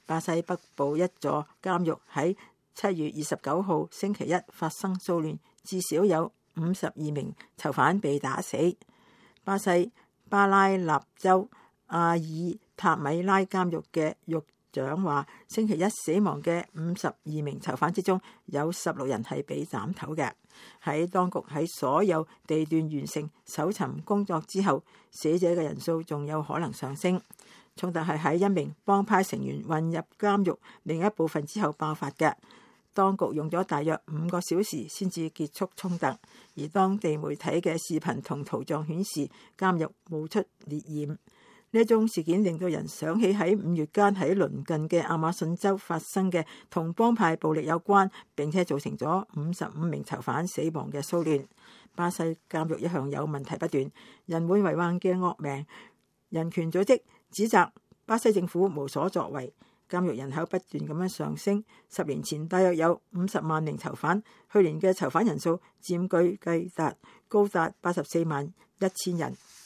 巴西北部一座監獄喺7月29號星期一發生騷亂，至少有52名囚犯被打死。巴西巴拉納州阿爾塔米拉監獄嘅獄長話，星期一死亡嘅52名囚犯之中，有16人係被斬頭嘅。喺當局喺所有地段完成搜尋工作之後，死者嘅人數仲有可能上升。衝突係喺一名幫派成員混入監獄另一部分之後爆發嘅。當局用咗大約5個小時先至結束衝突，而當地媒體嘅視頻同圖像顯示監獄冒出烈焰。呢一宗事件令到人想起喺5月間喺鄰近嘅亞馬遜州發生嘅同幫派暴力有關，並且造成咗55名囚犯死亡嘅騷亂。巴西監獄一向有問題不斷，人滿為患嘅惡名。人權組織指責巴西政府無所作為。監獄人口不斷咁樣上升，10年前大約有50萬名囚犯，去年嘅囚犯人數佔據高達84萬1千人。